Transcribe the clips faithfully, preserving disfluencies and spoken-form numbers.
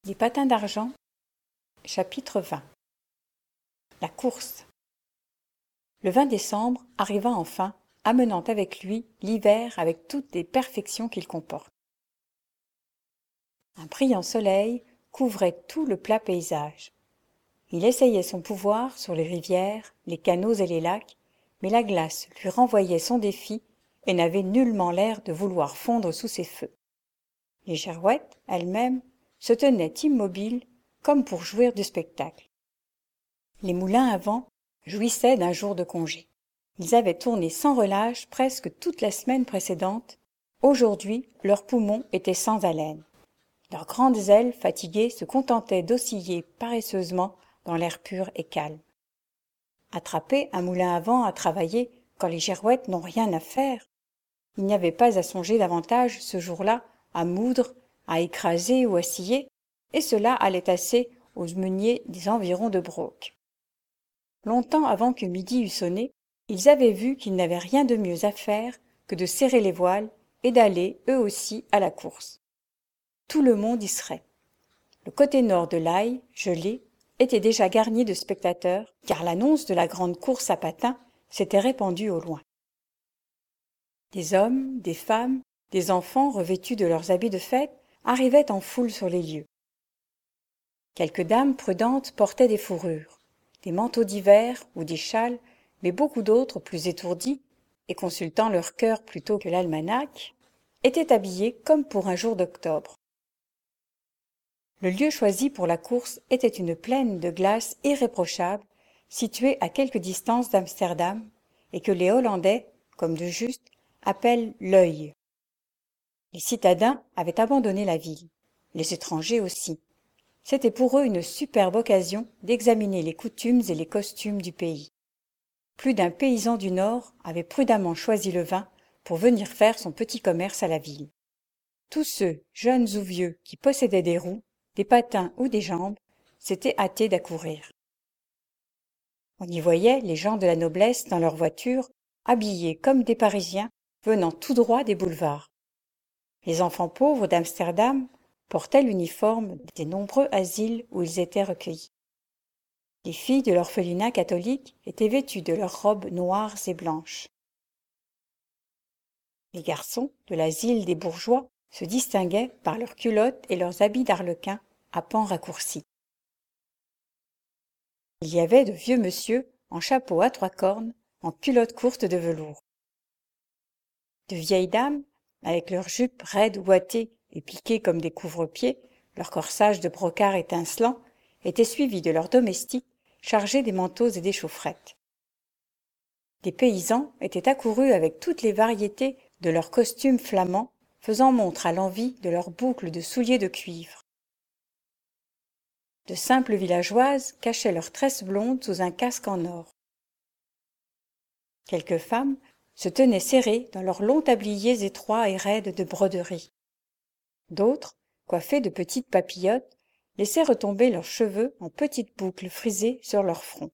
Des patins d'argent, chapitre vingt. La course. Le vingt décembre arriva enfin, amenant avec lui l'hiver avec toutes les perfections qu'il comporte. Un brillant soleil couvrait tout le plat paysage. Il essayait son pouvoir sur les rivières, les canaux et les lacs, mais la glace lui renvoyait son défi et n'avait nullement l'air de vouloir fondre sous ses feux. Les girouettes, elles-mêmes, se tenaient immobiles comme pour jouir du spectacle. Les moulins à vent jouissaient d'un jour de congé. Ils avaient tourné sans relâche presque toute la semaine précédente. Aujourd'hui, leurs poumons étaient sans haleine. Leurs grandes ailes fatiguées se contentaient d'osciller paresseusement dans l'air pur et calme. Attraper un moulin à vent à travailler quand les girouettes n'ont rien à faire. Il n'y avait pas à songer davantage ce jour-là à moudre, à écraser ou à scier, et cela allait assez aux meuniers des environs de Brauque. Longtemps avant que midi eût sonné, ils avaient vu qu'ils n'avaient rien de mieux à faire que de serrer les voiles et d'aller, eux aussi, à la course. Tout le monde y serait. Le côté nord de l'Aille, gelé, était déjà garni de spectateurs, car l'annonce de la grande course à patins s'était répandue au loin. Des hommes, des femmes, des enfants revêtus de leurs habits de fête arrivaient en foule sur les lieux. Quelques dames prudentes portaient des fourrures, des manteaux d'hiver ou des châles, mais beaucoup d'autres, plus étourdis, et consultant leur cœur plutôt que l'almanach, étaient habillés comme pour un jour d'octobre. Le lieu choisi pour la course était une plaine de glace irréprochable, située à quelque distance d'Amsterdam, et que les Hollandais, comme de juste, appellent l'Œil. Les citadins avaient abandonné la ville, les étrangers aussi. C'était pour eux une superbe occasion d'examiner les coutumes et les costumes du pays. Plus d'un paysan du Nord avait prudemment choisi le vin pour venir faire son petit commerce à la ville. Tous ceux, jeunes ou vieux, qui possédaient des roues, des patins ou des jambes, s'étaient hâtés d'accourir. On y voyait les gens de la noblesse dans leurs voitures, habillés comme des Parisiens venant tout droit des boulevards. Les enfants pauvres d'Amsterdam portaient l'uniforme des nombreux asiles où ils étaient recueillis. Les filles de l'orphelinat catholique étaient vêtues de leurs robes noires et blanches. Les garçons de l'asile des bourgeois se distinguaient par leurs culottes et leurs habits d'arlequin à pans raccourcis. Il y avait de vieux monsieur en chapeau à trois cornes, en culottes courtes de velours. De vieilles dames, avec leurs jupes raides ouatées et piquées comme des couvre-pieds, leur corsage de brocart étincelant, étaient suivies de leurs domestiques chargés des manteaux et des chaufferettes. Des paysans étaient accourus avec toutes les variétés de leurs costumes flamands, faisant montre à l'envi de leurs boucles de souliers de cuivre. De simples villageoises cachaient leurs tresses blondes sous un casque en or. Quelques femmes se tenaient serrées dans leurs longs tabliers étroits et raides de broderie. D'autres, coiffées de petites papillotes, laissaient retomber leurs cheveux en petites boucles frisées sur leur front.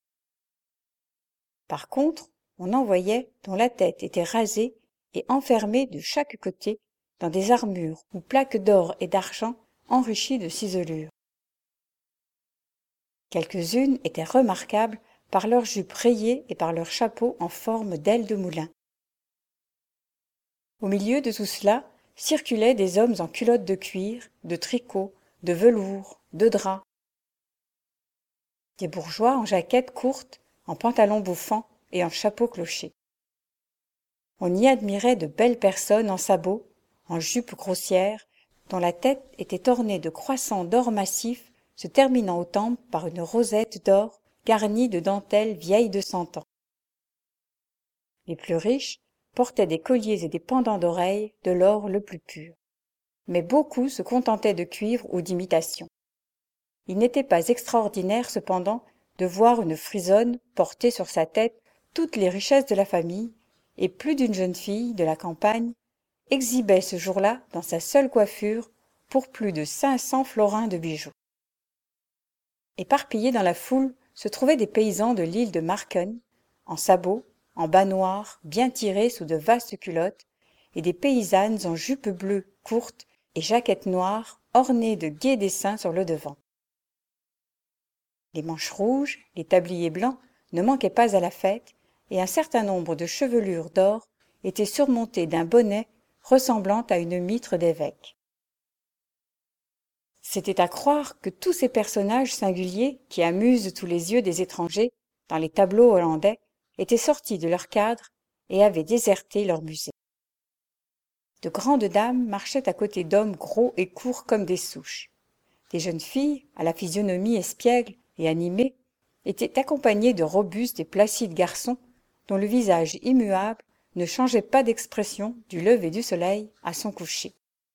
Par contre, on en voyait dont la tête était rasée et enfermée de chaque côté dans des armures ou plaques d'or et d'argent enrichies de ciselures. Quelques-unes étaient remarquables par leurs jupes rayées et par leurs chapeaux en forme d'ailes de moulin. Au milieu de tout cela circulaient des hommes en culottes de cuir, de tricot, de velours, de drap. Des bourgeois en jaquettes courtes, en pantalons bouffants et en chapeaux clochés. On y admirait de belles personnes en sabots, en jupes grossières, dont la tête était ornée de croissants d'or massif se terminant aux tempes par une rosette d'or garnie de dentelles vieilles de cent ans. Les plus riches portaient des colliers et des pendants d'oreilles de l'or le plus pur. Mais beaucoup se contentaient de cuivre ou d'imitation. Il n'était pas extraordinaire cependant de voir une frisonne porter sur sa tête toutes les richesses de la famille, et plus d'une jeune fille de la campagne exhibait ce jour-là dans sa seule coiffure pour plus de cinq cents florins de bijoux. Éparpillés dans la foule se trouvaient des paysans de l'île de Marken, en sabots, en bas noirs, bien tirés sous de vastes culottes, et des paysannes en jupes bleues courtes et jaquette noire ornée de gais dessins sur le devant. Les manches rouges, les tabliers blancs ne manquaient pas à la fête, et un certain nombre de chevelures d'or étaient surmontées d'un bonnet ressemblant à une mitre d'évêque. C'était à croire que tous ces personnages singuliers qui amusent tous les yeux des étrangers dans les tableaux hollandais étaient sortis de leur cadre et avaient déserté leur musée. De grandes dames marchaient à côté d'hommes gros et courts comme des souches. Des jeunes filles, à la physionomie espiègle et animée, étaient accompagnées de robustes et placides garçons dont le visage immuable ne changeait pas d'expression du lever du soleil à son coucher.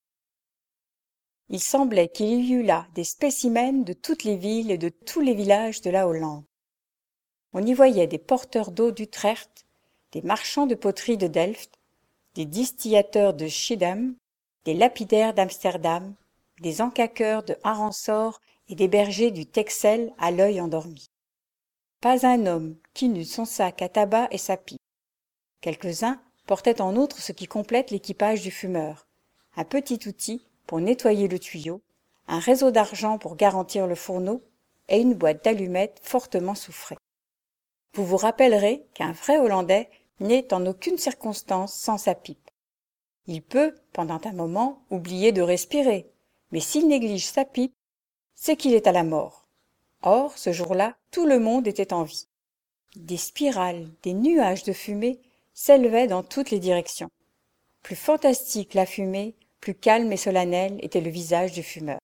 Il semblait qu'il y eût là des spécimens de toutes les villes et de tous les villages de la Hollande. On y voyait des porteurs d'eau d'Utrecht, des marchands de poterie de Delft, des distillateurs de Schiedam, des lapidaires d'Amsterdam, des encaqueurs de Arensor et des bergers du Texel à l'œil endormi. Pas un homme qui n'eût son sac à tabac et sa pipe. Quelques-uns portaient en outre ce qui complète l'équipage du fumeur, un petit outil pour nettoyer le tuyau, un réseau d'argent pour garantir le fourneau et une boîte d'allumettes fortement soufrée. Vous vous rappellerez qu'un vrai Hollandais n'est en aucune circonstance sans sa pipe. Il peut, pendant un moment, oublier de respirer, mais s'il néglige sa pipe, c'est qu'il est à la mort. Or, ce jour-là, tout le monde était en vie. Des spirales, des nuages de fumée s'élevaient dans toutes les directions. Plus fantastique la fumée, plus calme et solennel était le visage du fumeur.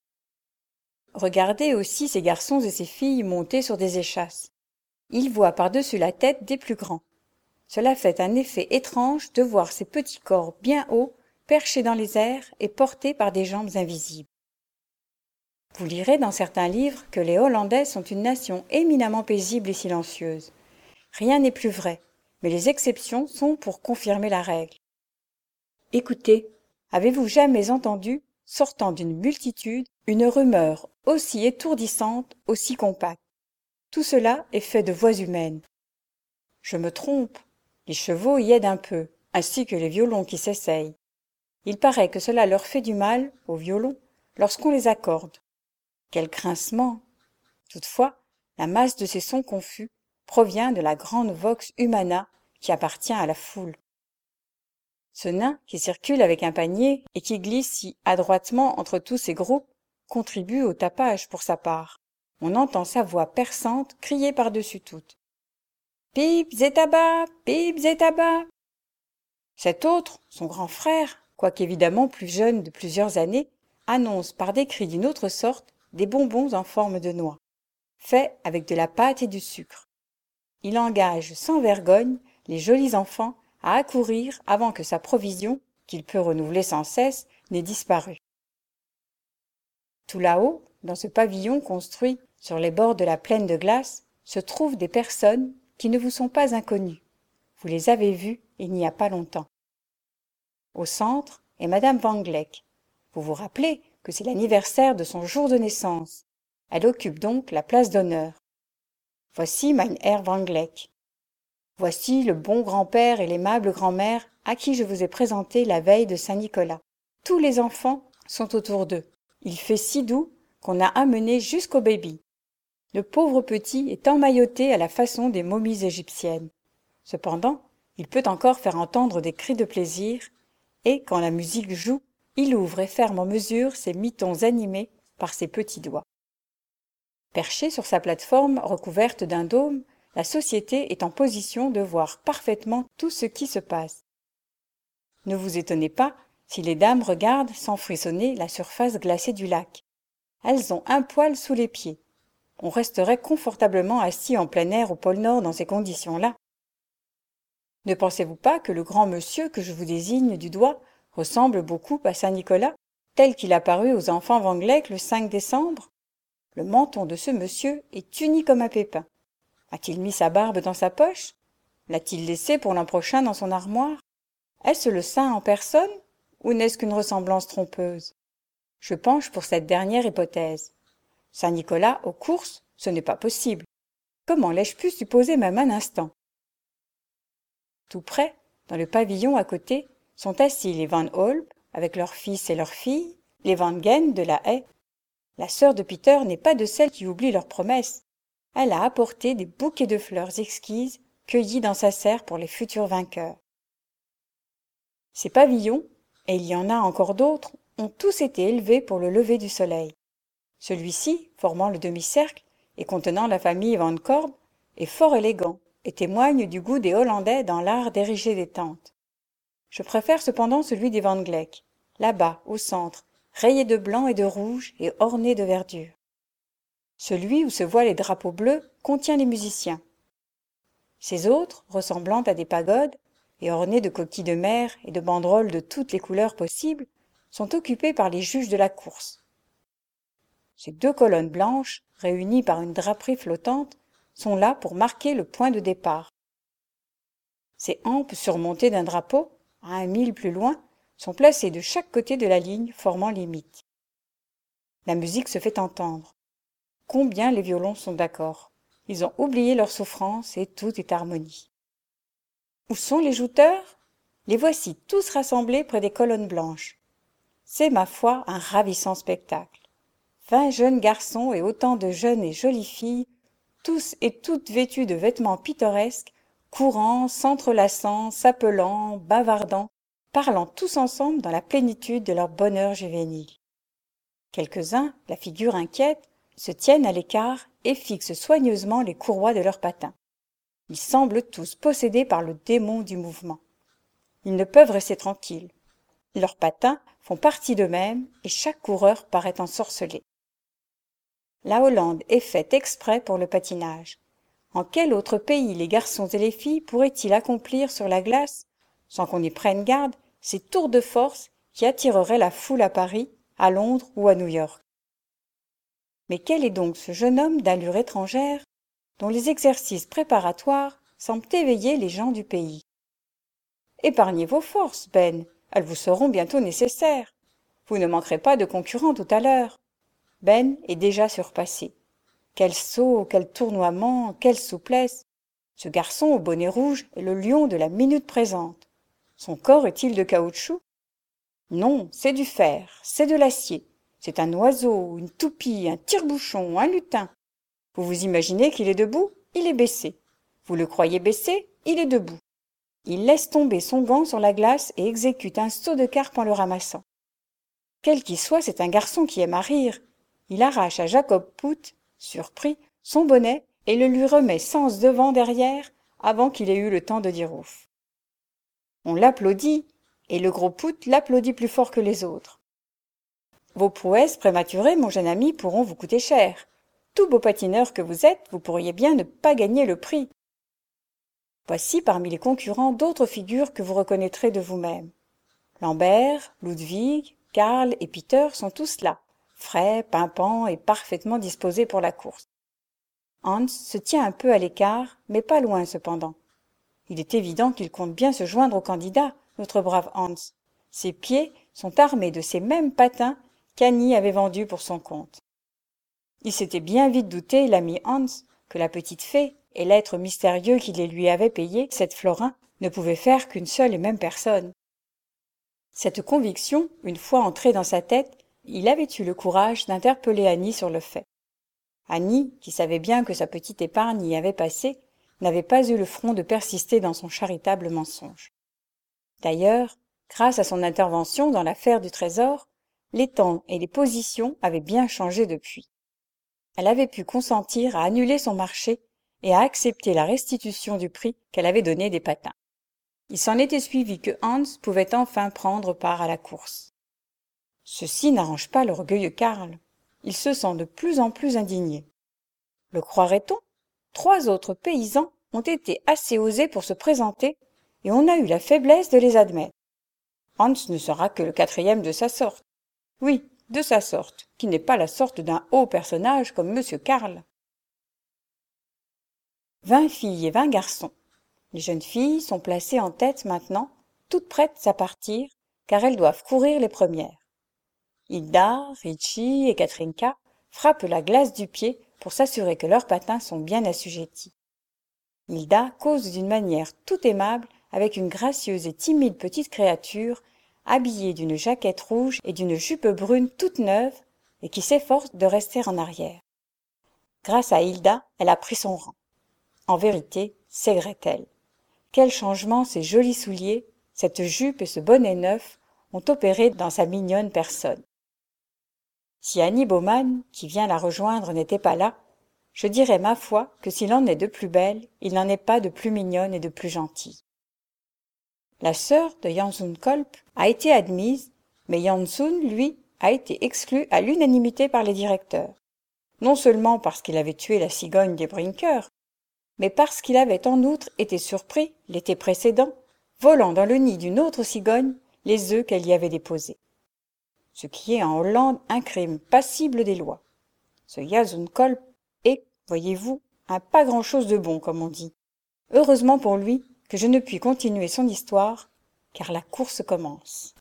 Regardez aussi ces garçons et ces filles montés sur des échasses. Ils voient par-dessus la tête des plus grands. Cela fait un effet étrange de voir ces petits corps bien hauts, perchés dans les airs et portés par des jambes invisibles. Vous lirez dans certains livres que les Hollandais sont une nation éminemment paisible et silencieuse. Rien n'est plus vrai, mais les exceptions sont pour confirmer la règle. Écoutez, avez-vous jamais entendu, sortant d'une multitude, une rumeur aussi étourdissante, aussi compacte? Tout cela est fait de voix humaines. Je me trompe, les chevaux y aident un peu, ainsi que les violons qui s'essayent. Il paraît que cela leur fait du mal, aux violons, lorsqu'on les accorde. Quel grincement! Toutefois, la masse de ces sons confus provient de la grande vox humana qui appartient à la foule. Ce nain qui circule avec un panier et qui glisse si adroitement entre tous ces groupes contribue au tapage pour sa part. On entend sa voix perçante crier par-dessus toutes. « Pipes et tabac, pipes et tabac !» Cet autre, son grand frère, quoiqu'évidemment plus jeune de plusieurs années, annonce par des cris d'une autre sorte des bonbons en forme de noix, faits avec de la pâte et du sucre. Il engage sans vergogne les jolis enfants à accourir avant que sa provision, qu'il peut renouveler sans cesse, n'ait disparu. Tout là-haut, dans ce pavillon construit sur les bords de la plaine de glace, se trouvent des personnes qui ne vous sont pas inconnues. Vous les avez vues il n'y a pas longtemps. Au centre est Madame Van Gleck. Vous vous rappelez que c'est l'anniversaire de son jour de naissance. Elle occupe donc la place d'honneur. Voici Mein Herr Van Gleck. Voici le bon grand-père et l'aimable grand-mère à qui je vous ai présenté la veille de Saint-Nicolas. Tous les enfants sont autour d'eux. Il fait si doux qu'on a amené jusqu'au baby. Le pauvre petit est emmailloté à la façon des momies égyptiennes. Cependant, il peut encore faire entendre des cris de plaisir, et quand la musique joue, il ouvre et ferme en mesure ses mitons animés par ses petits doigts. Perché sur sa plateforme recouverte d'un dôme, la société est en position de voir parfaitement tout ce qui se passe. Ne vous étonnez pas si les dames regardent sans frissonner la surface glacée du lac. Elles ont un poil sous les pieds. On resterait confortablement assis en plein air au pôle Nord dans ces conditions-là. Ne pensez-vous pas que le grand monsieur que je vous désigne du doigt ressemble beaucoup à Saint-Nicolas, tel qu'il apparut aux enfants Van Gleck le cinq décembre? Le menton de ce monsieur est uni comme un pépin. A-t-il mis sa barbe dans sa poche? L'a-t-il laissée pour l'an prochain dans son armoire? Est-ce le saint en personne, ou n'est-ce qu'une ressemblance trompeuse? Je penche pour cette dernière hypothèse. Saint-Nicolas aux courses, ce n'est pas possible. Comment l'ai-je pu supposer même un instant? Tout près, dans le pavillon à côté, sont assis les Van Holp, avec leurs fils et leurs filles, les Van Gen de la Haye. La sœur de Peter n'est pas de celles qui oublient leurs promesses. Elle a apporté des bouquets de fleurs exquises cueillies dans sa serre pour les futurs vainqueurs. Ces pavillons, et il y en a encore d'autres, ont tous été élevés pour le lever du soleil. Celui-ci, formant le demi-cercle et contenant la famille Van Corb, est fort élégant et témoigne du goût des Hollandais dans l'art d'ériger des tentes. Je préfère cependant celui des Van Gleck, là-bas, au centre, rayé de blanc et de rouge et orné de verdure. Celui où se voient les drapeaux bleus contient les musiciens. Ces autres, ressemblant à des pagodes et ornés de coquilles de mer et de banderoles de toutes les couleurs possibles, sont occupés par les juges de la course. Ces deux colonnes blanches, réunies par une draperie flottante, sont là pour marquer le point de départ. Ces hampes surmontées d'un drapeau, à un mille plus loin, sont placées de chaque côté de la ligne formant limite. La musique se fait entendre. Combien les violons sont d'accord. Ils ont oublié leur souffrance et tout est harmonie. Où sont les jouteurs? Les voici tous rassemblés près des colonnes blanches. C'est, ma foi, un ravissant spectacle. Vingt jeunes garçons et autant de jeunes et jolies filles, tous et toutes vêtus de vêtements pittoresques, courant, s'entrelaçant, s'appelant, bavardant, parlant tous ensemble dans la plénitude de leur bonheur juvénile. Quelques-uns, la figure inquiète, se tiennent à l'écart et fixent soigneusement les courroies de leurs patins. Ils semblent tous possédés par le démon du mouvement. Ils ne peuvent rester tranquilles. Leurs patins font partie d'eux-mêmes et chaque coureur paraît ensorcelé. La Hollande est faite exprès pour le patinage. En quel autre pays les garçons et les filles pourraient-ils accomplir sur la glace, sans qu'on y prenne garde, ces tours de force qui attireraient la foule à Paris, à Londres ou à New York? Mais quel est donc ce jeune homme d'allure étrangère, dont les exercices préparatoires semblent éveiller les gens du pays? Épargnez vos forces, Ben, elles vous seront bientôt nécessaires. Vous ne manquerez pas de concurrents tout à l'heure. Ben est déjà surpassé. Quel saut, quel tournoiement, quelle souplesse! Ce garçon au bonnet rouge est le lion de la minute présente. Son corps est-il de caoutchouc? Non, c'est du fer, c'est de l'acier. C'est un oiseau, une toupie, un tire-bouchon, un lutin. Vous vous imaginez qu'il est debout? Il est baissé. Vous le croyez baissé? Il est debout. Il laisse tomber son gant sur la glace et exécute un saut de carpe en le ramassant. Quel qu'il soit, c'est un garçon qui aime à rire. Il arrache à Jacob Pout, surpris, son bonnet et le lui remet sens devant derrière avant qu'il ait eu le temps de dire ouf. On l'applaudit et le gros Pout l'applaudit plus fort que les autres. Vos prouesses prématurées, mon jeune ami, pourront vous coûter cher. Tout beau patineur que vous êtes, vous pourriez bien ne pas gagner le prix. Voici parmi les concurrents d'autres figures que vous reconnaîtrez de vous-même. Lambert, Ludwig, Karl et Peter sont tous là, frais, pimpants et parfaitement disposés pour la course. Hans se tient un peu à l'écart, mais pas loin cependant. Il est évident qu'il compte bien se joindre au candidat, notre brave Hans. Ses pieds sont armés de ces mêmes patins qu'Annie avait vendus pour son compte. Il s'était bien vite douté, l'ami Hans, que la petite fée et l'être mystérieux qui les lui avait payés, sept florins, ne pouvaient faire qu'une seule et même personne. Cette conviction, une fois entrée dans sa tête, il avait eu le courage d'interpeller Annie sur le fait. Annie, qui savait bien que sa petite épargne y avait passé, n'avait pas eu le front de persister dans son charitable mensonge. D'ailleurs, grâce à son intervention dans l'affaire du trésor, les temps et les positions avaient bien changé depuis. Elle avait pu consentir à annuler son marché et à accepter la restitution du prix qu'elle avait donné des patins. Il s'en était suivi que Hans pouvait enfin prendre part à la course. Ceci n'arrange pas l'orgueilleux Karl. Il se sent de plus en plus indigné. Le croirait-on? Trois autres paysans ont été assez osés pour se présenter et on a eu la faiblesse de les admettre. Hans ne sera que le quatrième de sa sorte. Oui, de sa sorte, qui n'est pas la sorte d'un haut personnage comme monsieur Karl. Vingt filles et vingt garçons. Les jeunes filles sont placées en tête maintenant, toutes prêtes à partir, car elles doivent courir les premières. Hilda, Richie et Katrinka frappent la glace du pied pour s'assurer que leurs patins sont bien assujettis. Hilda cause d'une manière tout aimable avec une gracieuse et timide petite créature habillée d'une jaquette rouge et d'une jupe brune toute neuve, et qui s'efforce de rester en arrière. Grâce à Hilda, elle a pris son rang. En vérité, c'est Gretel. Quel changement ces jolis souliers, cette jupe et ce bonnet neuf ont opéré dans sa mignonne personne. Si Annie Baumann, qui vient la rejoindre, n'était pas là, je dirais ma foi que s'il en est de plus belle, il n'en est pas de plus mignonne et de plus gentille. La sœur de Jansun Kolp a été admise, mais Jansun, lui, a été exclu à l'unanimité par les directeurs. Non seulement parce qu'il avait tué la cigogne des Brinker, mais parce qu'il avait en outre été surpris, l'été précédent, volant dans le nid d'une autre cigogne les œufs qu'elle y avait déposés. Ce qui est en Hollande un crime passible des lois. Ce Jansun Kolp est, voyez-vous, un pas grand-chose de bon, comme on dit. Heureusement pour lui que je ne puis continuer son histoire, car la course commence.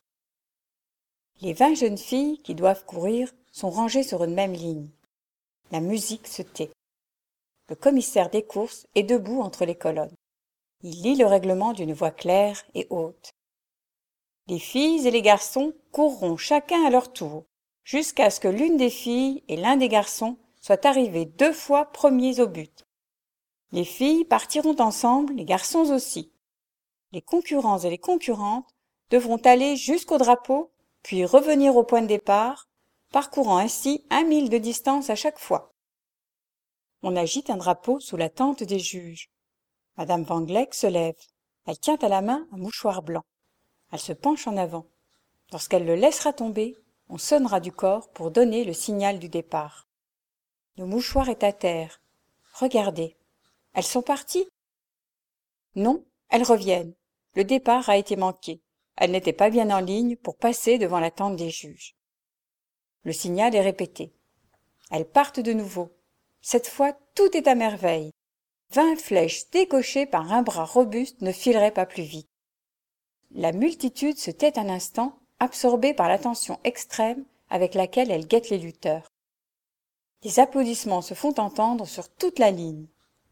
Les vingt jeunes filles qui doivent courir sont rangées sur une même ligne. La musique se tait. Le commissaire des courses est debout entre les colonnes. Il lit le règlement d'une voix claire et haute. Les filles et les garçons courront chacun à leur tour, jusqu'à ce que l'une des filles et l'un des garçons soient arrivés deux fois premiers au but. Les filles partiront ensemble, les garçons aussi. Les concurrents et les concurrentes devront aller jusqu'au drapeau, puis revenir au point de départ, parcourant ainsi un mille de distance à chaque fois. On agite un drapeau sous la tente des juges. Madame Van Gleck se lève. Elle tient à la main un mouchoir blanc. Elle se penche en avant. Lorsqu'elle le laissera tomber, on sonnera du corps pour donner le signal du départ. Le mouchoir est à terre. Regardez. Elles sont parties? Non, elles reviennent. Le départ a été manqué. Elles n'étaient pas bien en ligne pour passer devant la tente des juges. Le signal est répété. Elles partent de nouveau. Cette fois, tout est à merveille. Vingt flèches décochées par un bras robuste ne fileraient pas plus vite. La multitude se tait un instant, absorbée par l'attention extrême avec laquelle elle guette les lutteurs. Des applaudissements se font entendre sur toute la ligne.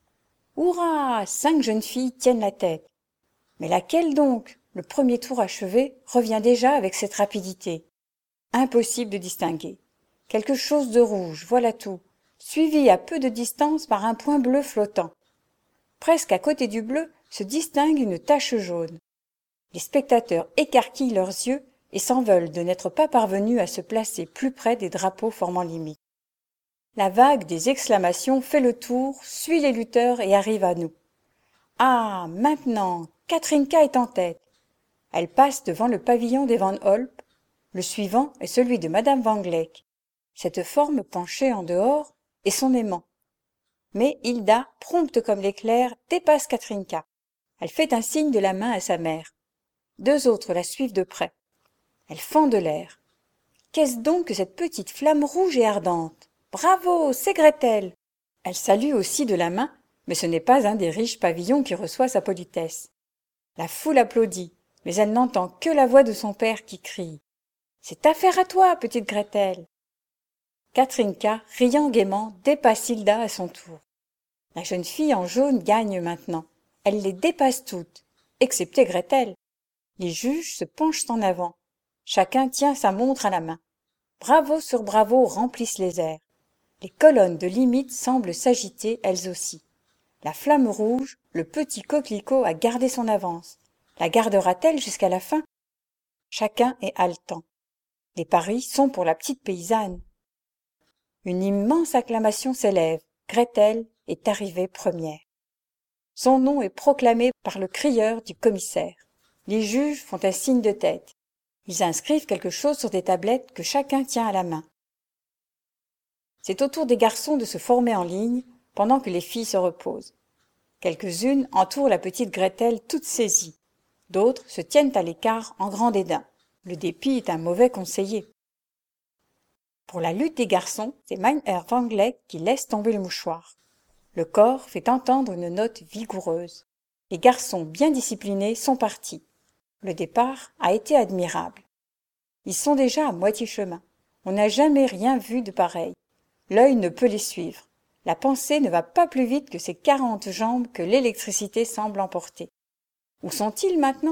Hurrah! Cinq jeunes filles tiennent la tête. Mais laquelle donc, le premier tour achevé, revient déjà avec cette rapidité? Impossible de distinguer. Quelque chose de rouge, voilà tout, suivi à peu de distance par un point bleu flottant. Presque à côté du bleu se distingue une tache jaune. Les spectateurs écarquillent leurs yeux et s'en veulent de n'être pas parvenus à se placer plus près des drapeaux formant limite. La vague des exclamations fait le tour, suit les lutteurs et arrive à nous. Ah, maintenant, Katrinka est en tête. Elle passe devant le pavillon des Van Holp. Le suivant est celui de Madame Van Gleck. Cette forme penchée en dehors est son aimant. Mais Hilda, prompte comme l'éclair, dépasse Katrinka. Elle fait un signe de la main à sa mère. Deux autres la suivent de près. Elle fend de l'air. Qu'est-ce donc que cette petite flamme rouge et ardente? Bravo, c'est Gretel! Elle salue aussi de la main, mais ce n'est pas un des riches pavillons qui reçoit sa politesse. La foule applaudit, mais elle n'entend que la voix de son père qui crie. C'est affaire à toi, petite Gretel! Katrinka, riant gaiement, dépasse Hilda à son tour. La jeune fille en jaune gagne maintenant. Elle les dépasse toutes, excepté Gretel. Les juges se penchent en avant. Chacun tient sa montre à la main. Bravo sur bravo remplissent les airs. Les colonnes de limite semblent s'agiter elles aussi. La flamme rouge, le petit coquelicot a gardé son avance. La gardera-t-elle jusqu'à la fin? Chacun est haletant. Les paris sont pour la petite paysanne. Une immense acclamation s'élève. Gretel est arrivée première. Son nom est proclamé par le crieur du commissaire. Les juges font un signe de tête. Ils inscrivent quelque chose sur des tablettes que chacun tient à la main. C'est au tour des garçons de se former en ligne, pendant que les filles se reposent. Quelques-unes entourent la petite Gretel toute saisie. D'autres se tiennent à l'écart en grand dédain. Le dépit est un mauvais conseiller. Pour la lutte des garçons, c'est Meinherr Van Gleck qui laisse tomber le mouchoir. Le corps fait entendre une note vigoureuse. Les garçons bien disciplinés sont partis. Le départ a été admirable. Ils sont déjà à moitié chemin. On n'a jamais rien vu de pareil. L'œil ne peut les suivre. La pensée ne va pas plus vite que ces quarante jambes que l'électricité semble emporter. Où sont-ils maintenant?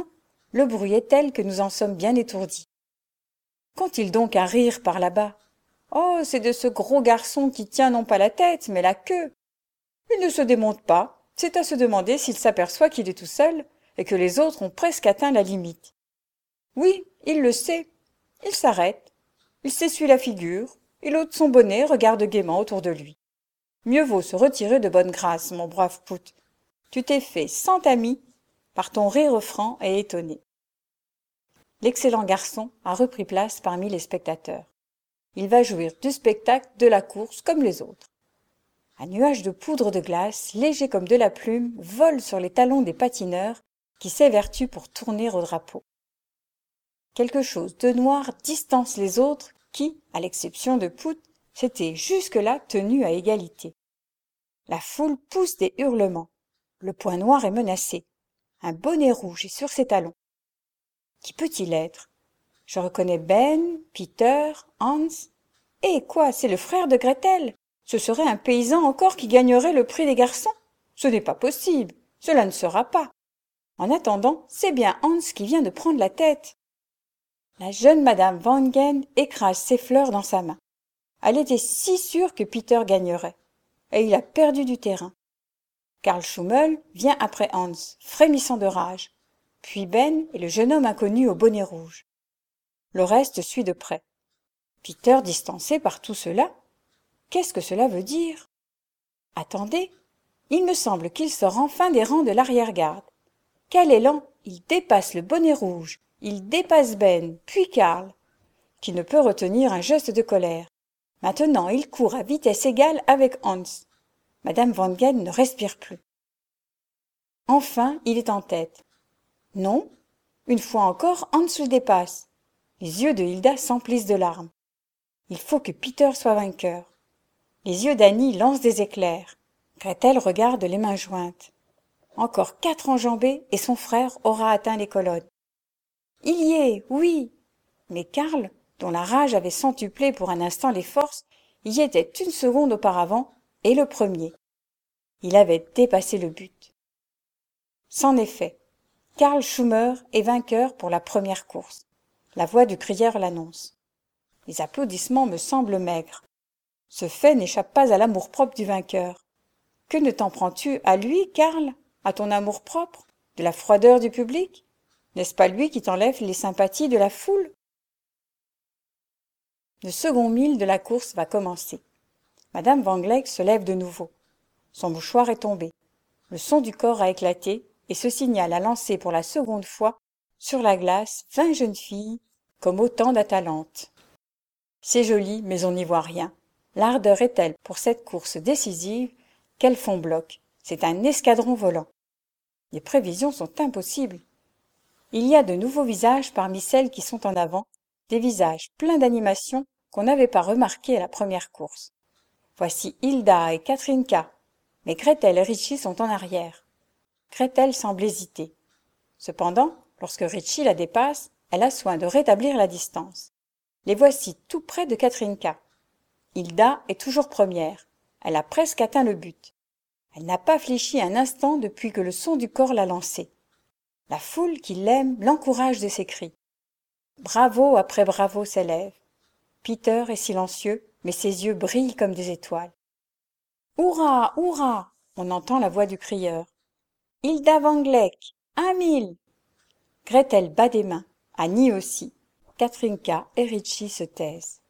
Le bruit est tel que nous en sommes bien étourdis. Qu'ont-ils donc à rire par là-bas? Oh, c'est de ce gros garçon qui tient non pas la tête, mais la queue. Il ne se démonte pas, c'est à se demander s'il s'aperçoit qu'il est tout seul et que les autres ont presque atteint la limite. Oui, il le sait. Il s'arrête, il s'essuie la figure, il ôte son bonnet, regarde gaiement autour de lui. Mieux vaut se retirer de bonne grâce, mon brave Pout. Tu t'es fait cent amis par ton rire franc et étonné. L'excellent garçon a repris place parmi les spectateurs. Il va jouir du spectacle de la course comme les autres. Un nuage de poudre de glace, léger comme de la plume, vole sur les talons des patineurs qui s'évertuent pour tourner au drapeau. Quelque chose de noir distance les autres qui, à l'exception de Pout, s'étaient jusque-là tenus à égalité. La foule pousse des hurlements. Le point noir est menacé. Un bonnet rouge est sur ses talons. Qui peut-il être? Je reconnais Ben, Peter, Hans. Eh quoi, c'est le frère de Gretel? Ce serait un paysan encore qui gagnerait le prix des garçons? Ce n'est pas possible, cela ne sera pas. En attendant, c'est bien Hans qui vient de prendre la tête. La jeune madame Wangen écrase ses fleurs dans sa main. Elle était si sûre que Peter gagnerait. Et il a perdu du terrain. Karl Schummel vient après Hans, frémissant de rage. Puis Ben et le jeune homme inconnu au bonnet rouge. Le reste suit de près. Peter distancé par tout cela. Qu'est-ce que cela veut dire? Attendez, il me semble qu'il sort enfin des rangs de l'arrière-garde. Quel élan! Il dépasse le bonnet rouge, il dépasse Ben, puis Karl, qui ne peut retenir un geste de colère. Maintenant, il court à vitesse égale avec Hans. Madame Wangen ne respire plus. Enfin, il est en tête. Non, une fois encore, Hans le dépasse. Les yeux de Hilda s'emplissent de larmes. Il faut que Peter soit vainqueur. Les yeux d'Annie lancent des éclairs. Gretel regarde les mains jointes. Encore quatre enjambées et son frère aura atteint les colonnes. Il y est, oui. Mais Karl, dont la rage avait centuplé pour un instant les forces, y était une seconde auparavant et le premier. Il avait dépassé le but. C'en est fait. Karl Schumer est vainqueur pour la première course. La voix du crieur l'annonce. Les applaudissements me semblent maigres. Ce fait n'échappe pas à l'amour-propre du vainqueur. Que ne t'en prends-tu à lui, Karl, à ton amour-propre, de la froideur du public? N'est-ce pas lui qui t'enlève les sympathies de la foule? Le second mille de la course va commencer. Madame Van Gleck se lève de nouveau. Son mouchoir est tombé. Le son du corps a éclaté et ce signal a lancé pour la seconde fois sur la glace vingt jeunes filles comme autant d'Atalantes. C'est joli, mais on n'y voit rien. L'ardeur est telle pour cette course décisive qu'elles font bloc. C'est un escadron volant. Les prévisions sont impossibles. Il y a de nouveaux visages parmi celles qui sont en avant, des visages pleins d'animation qu'on n'avait pas remarqués à la première course. Voici Hilda et Katrinka, mais Gretel et Ritchie sont en arrière. Gretel semble hésiter. Cependant, lorsque Ritchie la dépasse, elle a soin de rétablir la distance. Les voici tout près de Katrinka. Hilda est toujours première. Elle a presque atteint le but. Elle n'a pas fléchi un instant depuis que le son du corps l'a lancée. La foule qui l'aime l'encourage de ses cris. Bravo après bravo s'élève. Peter est silencieux, mais ses yeux brillent comme des étoiles. Hurrah, hurrah! On entend la voix du crieur. Hilda Van Gleck, un mille! Gretel bat des mains, Annie aussi. Katrinka et Ritchie se taisent.